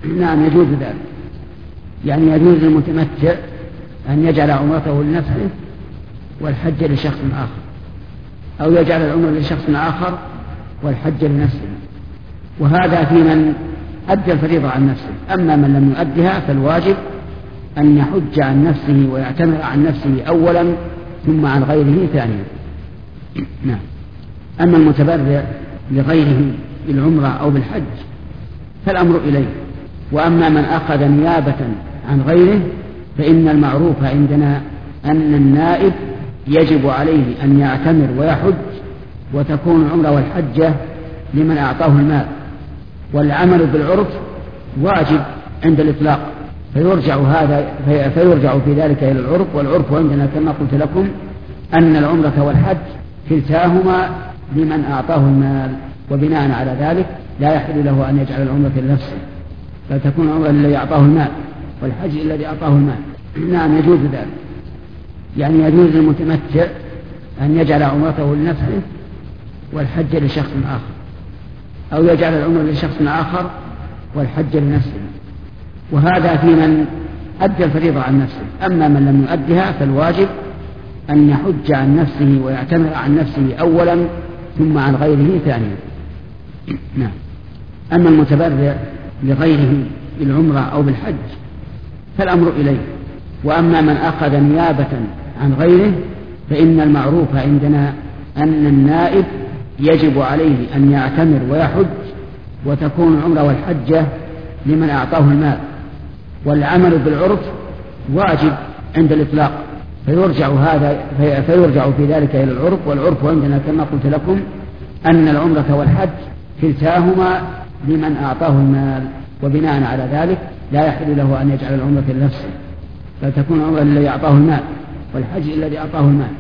نعم يجوز ذلك، يعني يجوز للمتمتع أن يجعل عمرته لنفسه والحج لشخص آخر، أو يجعل العمرة لشخص آخر والحج لنفسه، وهذا في من أدى الفريضة عن نفسه. أما من لم يؤدها فالواجب أن يحج عن نفسه ويعتمر عن نفسه أولا ثم عن غيره ثانيا. نعم. أما المتبرع لغيره بالعمرة أو بالحج فالأمر إليه. وأما من أخذ نيابة عن غيره فإن المعروف عندنا أن النائب يجب عليه أن يعتمر ويحج، وتكون العمرة والحجة لمن أعطاه المال، والعمل بالعرف واجب عند الإطلاق، فيرجع في ذلك إلى العرف. والعرف عندنا كما قلت لكم أن العمرة والحج كلتاهما لمن أعطاه المال، وبناء على ذلك لا يحل له أن يجعل العمرة لنفسه، فتكون العمرة الذي أعطاه المال والحج الذي أعطاه المال. نعم يجوز ذلك، يعني يجوز للمتمتع أن يجعل عمرته لنفسه والحج لشخص آخر، أو يجعل العمرة لشخص آخر والحج لنفسه، وهذا في من أدى الفريضة عن نفسه. أما من لم يؤدها فالواجب أن يحج عن نفسه ويعتمر عن نفسه أولا ثم عن غيره ثانيا. نعم. أما المتبرع لغيره بالعمرة أو بالحج فالأمر إليه. وأما من أخذ نيابة عن غيره فإن المعروف عندنا أن النائب يجب عليه أن يعتمر ويحج، وتكون العمرة والحجة لمن أعطاه المال، والعمل بالعرف واجب عند الإطلاق، فيرجع في ذلك إلى العرف. والعرف عندنا كما قلت لكم أن العمرة والحج كلتاهما لمن أعطاه المال، وبناء على ذلك لا يحل له أن يجعل العمرة لنفسه، فتكون العمرة الذي أعطاه المال والحج الذي أعطاه المال.